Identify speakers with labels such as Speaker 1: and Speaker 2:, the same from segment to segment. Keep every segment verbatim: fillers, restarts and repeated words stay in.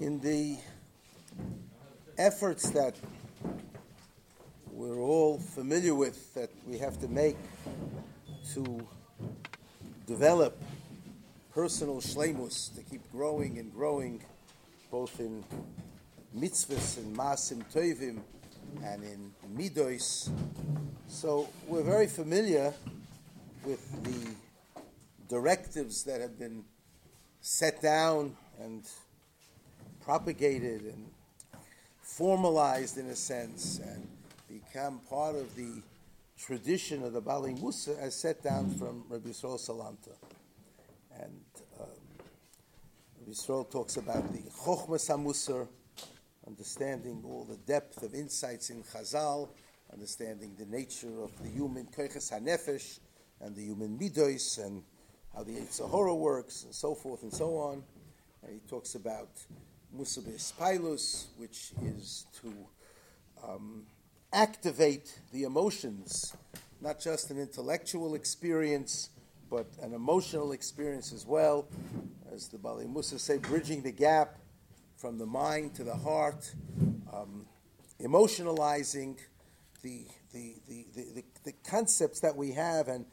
Speaker 1: in the efforts that we're all familiar with, that we have to make to develop personal shleimus, to keep growing and growing, both in mitzvahs and masim tovim and in midos. So we're very familiar with the directives that have been set down and propagated and formalized in a sense and become part of the tradition of the Bali Musa as set down from Rabbi Yisrael Salanta. And um, Rabbi Yisrael talks about the Chochmas HaMusar, understanding all the depth of insights in Chazal, understanding the nature of the human Koiches HaNefesh and the human Midos and how the Yetzer Hara works and so forth and so on. And he talks about Musa B'Espailus, which is to um, activate the emotions, not just an intellectual experience, but an emotional experience as well. As the Bali Musa say, bridging the gap from the mind to the heart, um, emotionalizing the the, the, the, the the concepts that we have and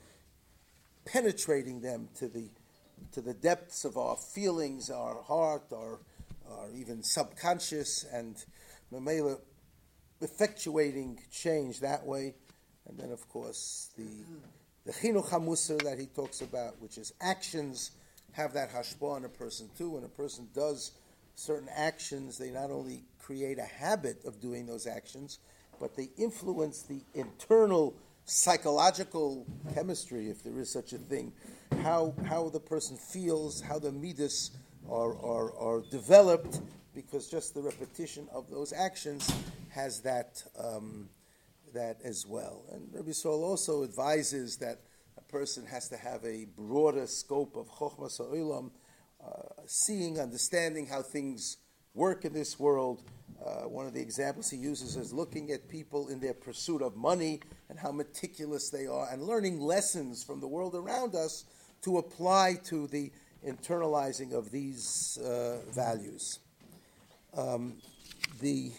Speaker 1: penetrating them to the to the depths of our feelings, our heart, our, our even subconscious, and Mamela effectuating change that way. And then, of course, the the Chinuch HaMusar that he talks about, which is actions, have that hashpah on a person too. When a person does certain actions, they not only create a habit of doing those actions, but they influence the internal psychological chemistry, if there is such a thing, how how the person feels, how the midas are, are, are developed, because just the repetition of those actions has that um, that as well. And Rabbi Yisrael also advises that a person has to have a broader scope of Chochmas HaOlam, uh, seeing, understanding how things work in this world. Uh, one of the examples he uses is looking at people in their pursuit of money and how meticulous they are, and learning lessons from the world around us to apply to the internalizing of these uh, values. Um, the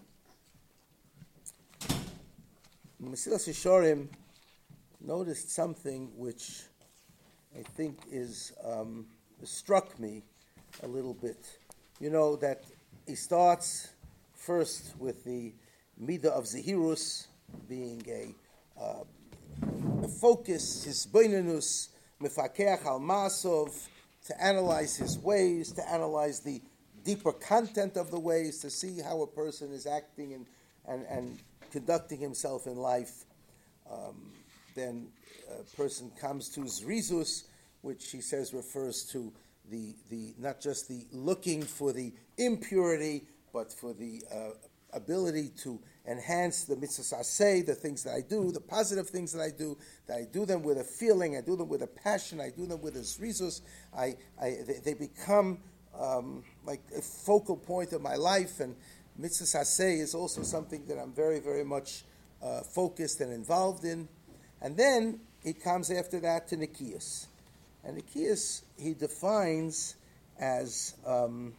Speaker 1: Mesilas Yesharim noticed something which I think is um, struck me a little bit. You know that he starts first with the Midah of Zehirus being a, uh, a focus, his Beinanus, Mefakeach al Masov, to analyze his ways, to analyze the deeper content of the ways, to see how a person is acting and, and, and conducting himself in life. Um, then a person comes to Zrizus, which he says refers to the, the not just the looking for the impurity, but for the uh, ability to enhance the mitzvahs aseh, the things that I do, the positive things that I do, that I do them with a feeling, I do them with a passion, I do them with a zrizus. I, I, they, they become um, like a focal point of my life, and mitzvahs aseh is also something that I'm very, very much uh, focused and involved in. And then it comes after that to Nikias. And Nikias he defines as... Um,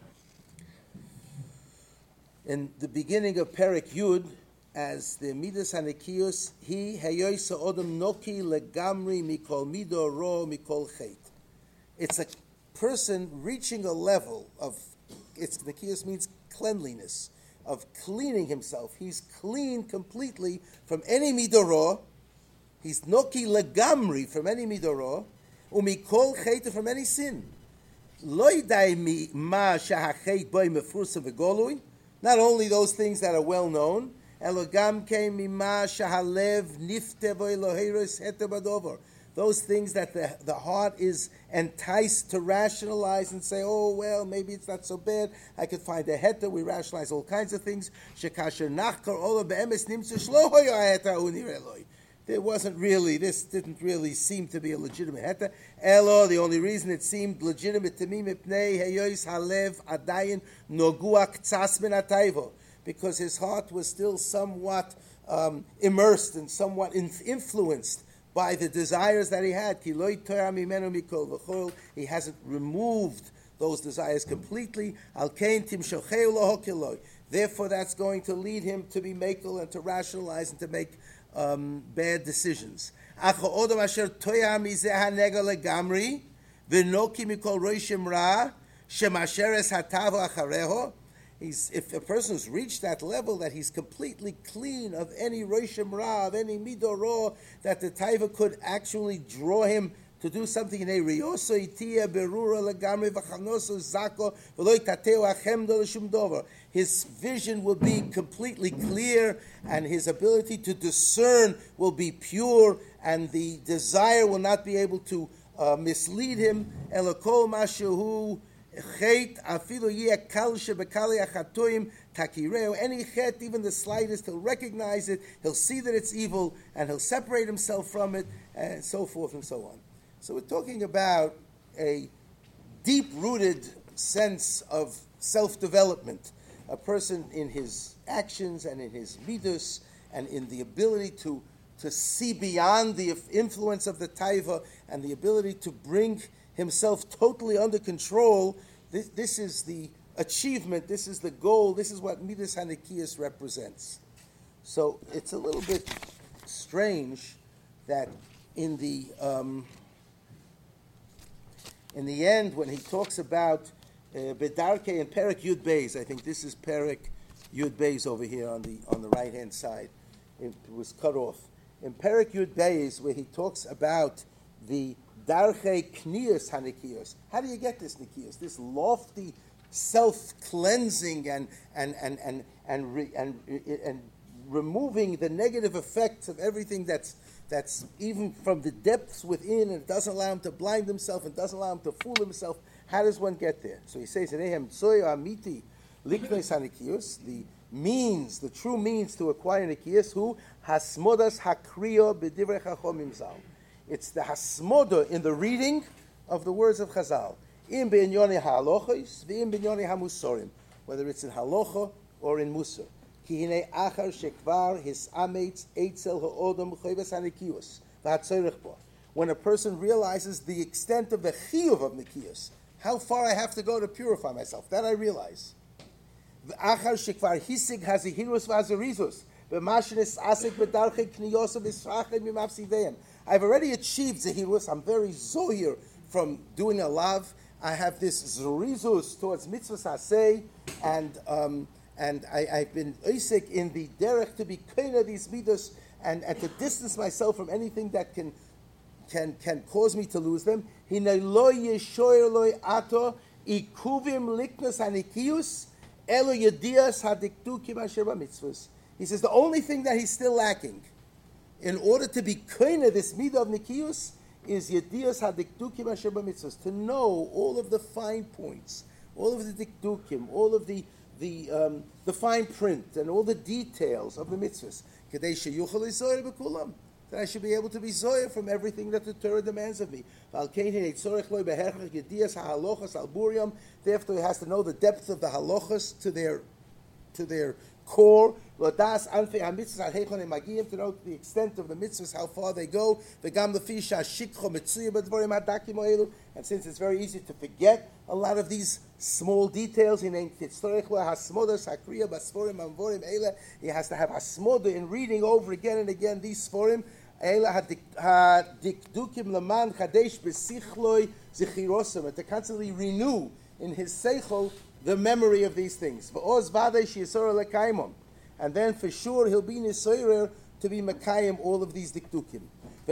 Speaker 1: in the beginning of Perek Yud, as the Midas HaNikiyus, he heyoisa odom noki legamri mikol mido ro mikol chet. It's a person reaching a level of, it's Nikiyus means cleanliness, of cleaning himself. He's clean completely from any midoro. He's noki legamri from any midoro, umikol chet from any sin. Lo yidai mi ma shahachet boy mefursa v'golui. Not only those things that are well known, elogam ke mima shahalev nifte v'eloheros heter badover. Those things that the, the heart is enticed to rationalize and say, oh, well, maybe it's not so bad. I could find a heter. We rationalize all kinds of things. Shekasher nachkar ola be'emes nimtzu shlo hoyo heter unir eloi. There wasn't really, this didn't really seem to be a legitimate heter. Elo, the only reason it seemed legitimate to me, mipnei heyois halev adayin noguak tzas min atayvo, because his heart was still somewhat um, immersed and somewhat in, influenced by the desires that he had. Ki lo yitorah mimenu mikol v'chol. He hasn't removed those desires completely. Therefore, that's going to lead him to be makel and to rationalize and to make um, bad decisions. He's, if a person has reached that level that he's completely clean of any roshim ra, of any midoro, that the taiva could actually draw him to do something in a rioso itia berura legamri v'chanoso zako v'lo itateu achemdo l'shum dover. His vision will be completely clear, and his ability to discern will be pure, and the desire will not be able to uh, mislead him. Elokol mashu chet afilu yeh kal shebekali achatoim takireu. Any chet, even the slightest, he'll recognize it. He'll see that it's evil, and he'll separate himself from it, and so forth and so on. So we're talking about a deep-rooted sense of self-development, a person in his actions and in his midus and in the ability to, to see beyond the influence of the taiva and the ability to bring himself totally under control. This, this is the achievement, this is the goal, this is what Midas Hanekiyas represents. So it's a little bit strange that in the... Um, In the end, when he talks about Bedarke uh, and Perek Yud Beis, I think this is Perek Yud Beis over here on the on the right hand side. It was cut off. In Perek Yud Beis, where he talks about the Darche Knius Hanikiyos. How do you get this Nikiyos? This lofty self-cleansing and and and and and re, and, and removing the negative effects of everything that's that's even from the depths within, and it doesn't allow him to blind himself and doesn't allow him to fool himself. How does one get there? So he says, the means, the true means to acquire nikiyas, who hasmodas hakriyo b'divrei chachomim zal. It's the hasmoda in the reading of the words of Chazal. Im b'inyoni ha'alochos, v'im b'inyoni ha'musorim, whether it's in halacha or in musar. When a person realizes the extent of the chiyuv of nikiyos, how far I have to go to purify myself, that I realize. I've already achieved zehirus. I'm very zohir from doing a lav. I have this zerizus towards mitzvahs hasei, and um, And I, I've been oisik in the derech to be kaina these midos and, and to distance myself from anything that can can can cause me to lose them. Hinei lo yeshoyer lo ato ikuvim liknas hanikiyus elo yedias hadiktukim asher b'mitzvos. He says the only thing that he's still lacking in order to be kaina this midah of nikiyus is yedias hadiktukim asher b'mitzvos, to know all of the fine points, all of the diktukim, all of the the um, the fine print and all the details of the mitzvahs. That I should be able to be zoyer from everything that the Torah demands of me. Therefore, he has to know the depth of the halachas to their to their core. To know the extent of the mitzvahs, how far they go. And since it's very easy to forget a lot of these small details, he has to have hasmoda in reading over again and again these sforim. And to constantly renew in his seichel the memory of these things. And then for sure he'll be nisoyer to be makayim all of these dikdukim.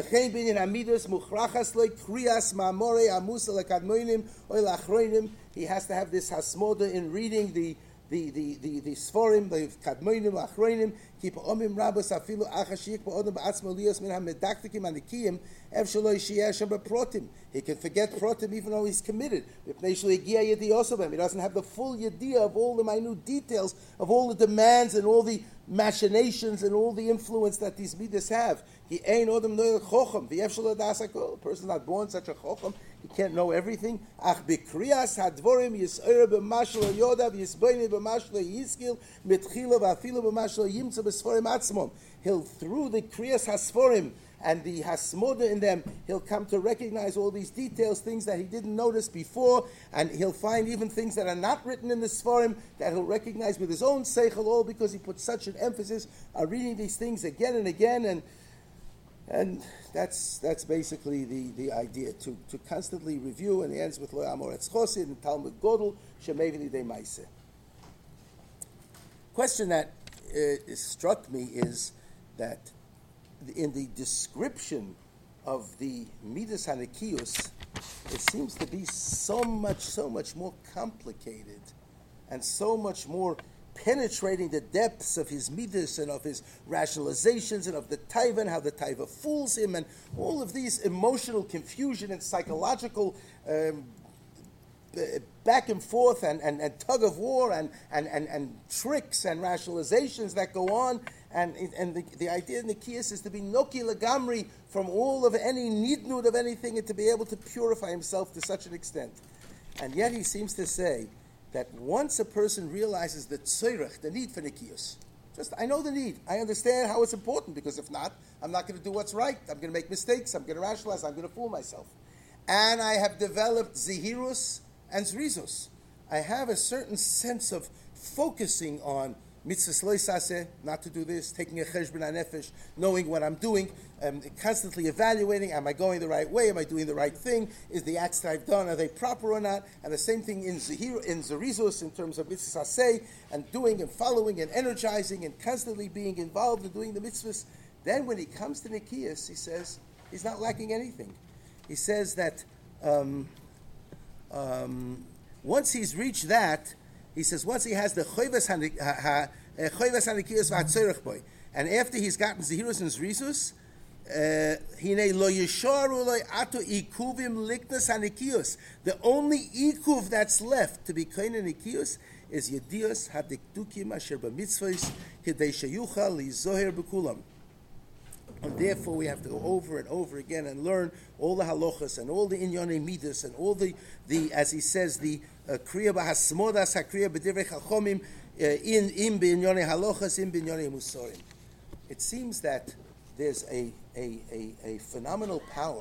Speaker 1: He has to have this hasmoda in reading the the the the, the sforim, the kadmoinim, achroinim, keep omim rabos afilu achashik ba'odam ba'atzmo liyos min hamedaktikim anikiyim ev shelo yishiyah shem b'protim. He can forget protim even though he's committed. He doesn't have the full yediyah of all the minute details of all the demands and all the machinations and all the influence that these midas have. He ain't odem noel chochem. The ev shelo das hakol. A person's not born such a chochem. He can't know everything. Ach b'kriyas hadvorim yis'er b'mashal yodav yisbeini b'mashal yiskil mitchila v'afilu b'mashal yimtza b'sforim atzmon. He'll, through the kriyas hasforim and the hasmoda in them, he'll come to recognize all these details, things that he didn't notice before, and he'll find even things that are not written in the Sforim that he'll recognize with his own seichel, all because he put such an emphasis on reading these things again and again, and and that's that's basically the, the idea, to, to constantly review, and he ends with Lo Yamor Etz Chosid and Talmud Godel, Shemevili De Maise. Question that uh, struck me is that in the description of the Midas Hanikius, it seems to be so much, so much more complicated and so much more penetrating the depths of his Midas and of his rationalizations and of the Taiva and how the Taiva fools him and all of these emotional confusion and psychological um, back and forth and, and, and tug of war and, and, and, and tricks and rationalizations that go on. And and the, the idea in the Kiyas is to be Noki Lagamri from all of any nidnud of anything and to be able to purify himself to such an extent. And yet he seems to say that once a person realizes the tzorech, the need for Nikiyus, just, I know the need, I understand how it's important, because if not, I'm not going to do what's right, I'm going to make mistakes, I'm going to rationalize, I'm going to fool myself. And I have developed Zihirus and Zrizus. I have a certain sense of focusing on mitzvahs lo yisaseh, not to do this, taking a cheshbon hanefesh, knowing what I'm doing, um, constantly evaluating, am I going the right way, am I doing the right thing, is the acts that I've done, are they proper or not, and the same thing in Zahir, in Zerizus, in terms of mitzvahs aseh, and doing and following and energizing and constantly being involved in doing the mitzvahs. Then when he comes to Nikiyas, he says, he's not lacking anything. He says that um, um, once he's reached that, he says once he has the choivas hanikiyos v'atzorech boy, and after he's gotten zehirus and zrisus, hine lo yisharu lo ato ikuvim liknas hanikiyos. The only ikuv that's left to be kain hanikiyos is yedios hadikdukim asher b'mitzvos kidei sheyuchal lizoher b'kulam. And therefore we have to go over and over again and learn all the halachas and all the inyonei midas and all the, the as he says, the kriya b'hasmodas hakriya b'divrei chachomim in in b'inyonei halachas in b'inyonei musorim. It seems that there's a a, a, a phenomenal power.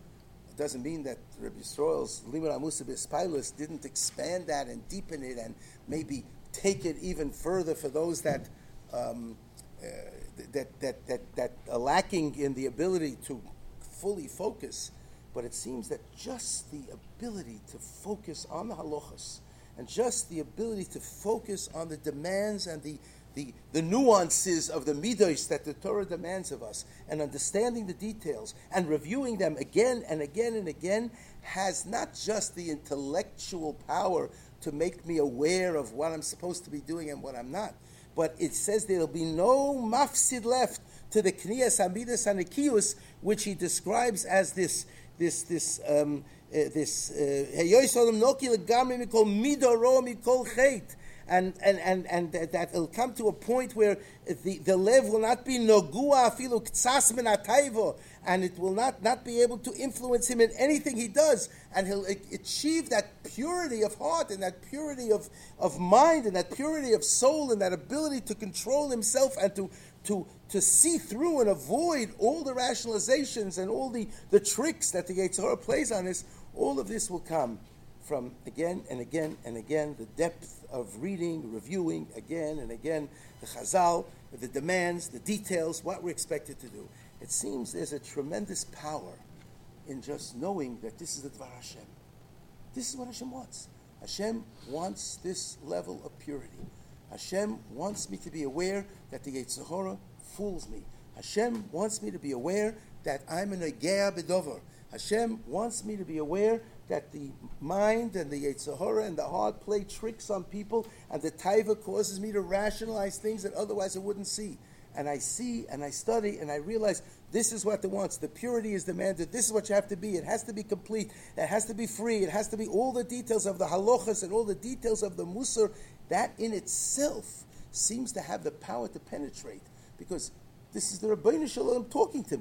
Speaker 1: It doesn't mean that Rabbi Yisrael's limud amusa b'espilus didn't expand that and deepen it and maybe take it even further for those that um, uh, that that that that are lacking in the ability to fully focus. But it seems that just the ability to focus on the halachas and just the ability to focus on the demands and the the, the nuances of the midos that the Torah demands of us, and understanding the details and reviewing them again and again and again, has not just the intellectual power to make me aware of what I'm supposed to be doing and what I'm not, but it says there'll be no mafsid left to the kniyas hamidas hanikiyus, which he describes as this this this um, uh, this heyoysolem noki legamri mikol midoro mikol chet. And and and and that, that it'll come to a point where the, the lev will not be nogua afilu ktsas min hatayvo, and it will not, not be able to influence him in anything he does, and he'll achieve that purity of heart and that purity of, of mind and that purity of soul and that ability to control himself and to to to see through and avoid all the rationalizations and all the, the tricks that the Yetzer Hara plays on us. All of this will come from again and again and again the depth of reading, reviewing again and again the Chazal, the demands, the details, what we're expected to do. It seems there's a tremendous power in just knowing that this is the Dvar Hashem. This is what Hashem wants. Hashem wants this level of purity. Hashem wants me to be aware that the Yetzer Hara fools me. Hashem wants me to be aware that I'm an Egea B'dover. Hashem wants me to be aware that the mind and the Yetzer Hara and the heart play tricks on people, and the Taiva causes me to rationalize things that otherwise I wouldn't see. And I see and I study and I realize this is what it wants. The purity is demanded. This is what you have to be. It has to be complete. It has to be free. It has to be all the details of the halachas and all the details of the musar. That in itself seems to have the power to penetrate, because this is the Rabbeinu Shalom talking to me.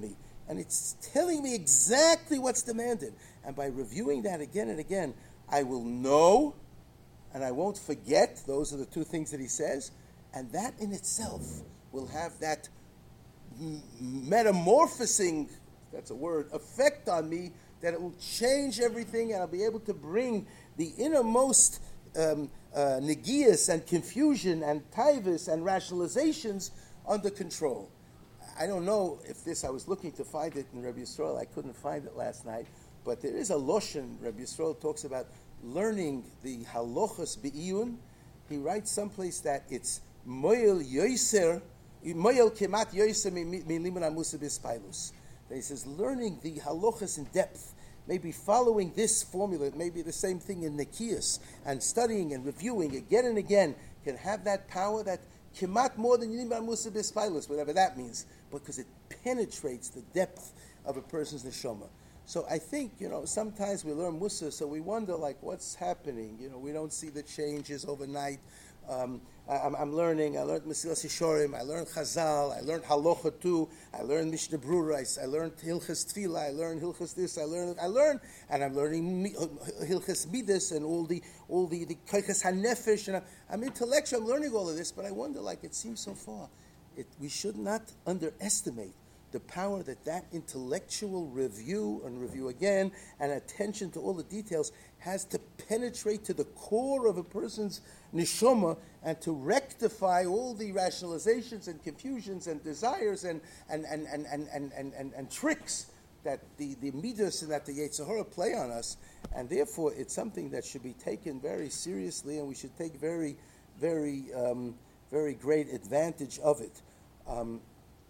Speaker 1: and it's telling me exactly what's demanded. And by reviewing that again and again, I will know, and I won't forget. Those are the two things that he says. And that in itself will have that m- metamorphosing, that's a word, effect on me, that it will change everything, and I'll be able to bring the innermost um, uh, negias and confusion and taivas and rationalizations under control. I don't know if this, I was looking to find it in Rabbi Yisrael, I couldn't find it last night, but there is a loshen, Rabbi Yisrael talks about learning the halachas be'iyun. He writes someplace that it's moyel yoiser, moyel kemat yoiser mi limun amusa b'spailus. He says learning the halachas in depth, maybe following this formula, it may be the same thing in Nikias, and studying and reviewing again and again can have that power that kemat more than limun amusa b'spailus, whatever that means, because it penetrates the depth of a person's neshama. So I think, you know, sometimes we learn Musa, so we wonder, like, what's happening? You know, we don't see the changes overnight. Um, I, I'm, I'm learning. I learned Mesilas Yesharim. I learned Chazal. I learned Halacha too. I learned Mishnah Brura. I learned Hilchas Tefillah. I learned Hilchas this. I learned. I learned, and I'm learning Hilchas Midas and all the all the the Koiches Hanefesh. And I'm, I'm intellectual. I'm learning all of this, but I wonder, like, it seems so far. It, we should not underestimate the power that that intellectual review and review again and attention to all the details has to penetrate to the core of a person's neshama and to rectify all the rationalizations and confusions and desires and and and and and and, and, and, and tricks that the, the midas and that the Yetzer Hara play on us. And therefore it's something that should be taken very seriously, and we should take very, very, um, very great advantage of it. Um,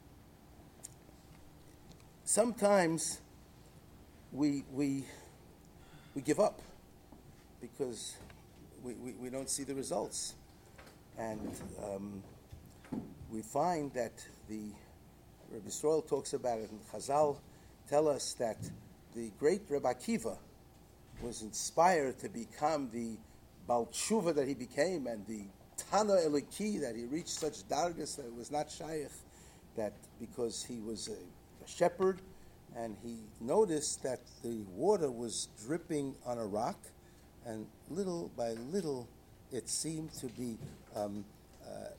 Speaker 1: Sometimes we we we give up because we, we, we don't see the results, and um, we find that the Rabbi Yisrael talks about it, and Chazal tell us that the great Rabbi Akiva was inspired to become the Baal Tshuva that he became, and the Tana Eliki that he reached such dargas that it was not shaykh, that because he was a shepherd, and he noticed that the water was dripping on a rock, and little by little it seemed to be um, uh,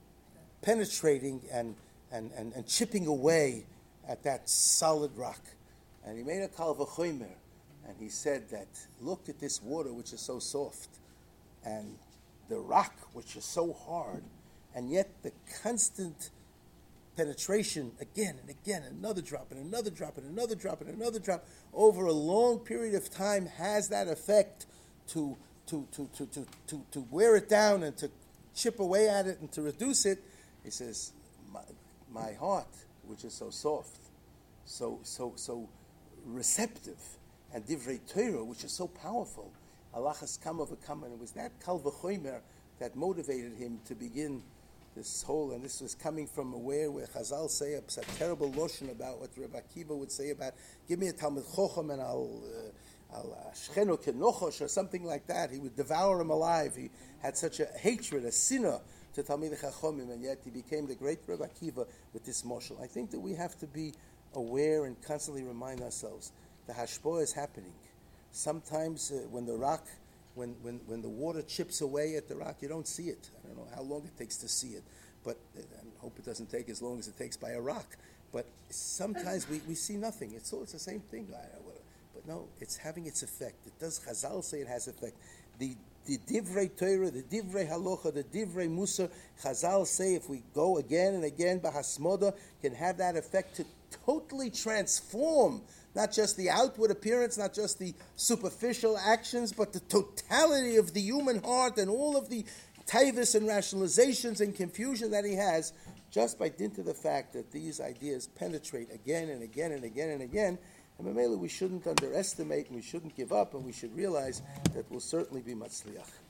Speaker 1: penetrating and, and, and, and chipping away at that solid rock. And he made a kal v'chomer, and he said that, look at this water which is so soft, and the rock which is so hard, and yet the constant penetration again and again, another drop and another drop and another drop and another drop over a long period of time has that effect to to to to to to, to wear it down and to chip away at it and to reduce it. He says, my, my heart, which is so soft, so so so receptive, and divrei Torah, which is so powerful, Allah has come overcome, and it was that kal v'chomer that motivated him to begin this whole, and this was coming from where where Chazal say a, a terrible lotion about what Rabbi Akiva would say about, give me a Talmud Chochem and I'll uh, I'll shcheno kenochosh or something like that. He would devour him alive. He had such a hatred, a sinner to Talmidei Chachomim, and yet he became the great Rabbi Akiva with this moshel. I think that we have to be aware and constantly remind ourselves the hashpah is happening. Sometimes uh, when the rock When, when when the water chips away at the rock, you don't see it. I don't know how long it takes to see it, but I hope it doesn't take as long as it takes by a rock. But sometimes we, we see nothing. It's all it's the same thing. But no, it's having its effect. It does. Chazal say it has effect. The the divrei Torah, the divrei halacha, the divrei musa. Chazal say if we go again and again, bahasmoda can have that effect to totally transform not just the outward appearance, not just the superficial actions, but the totality of the human heart and all of the taivas and rationalizations and confusion that he has, just by dint of the fact that these ideas penetrate again and again and again and again. And Mamela, we shouldn't underestimate, and we shouldn't give up, and we should realize that we'll certainly be matzliach.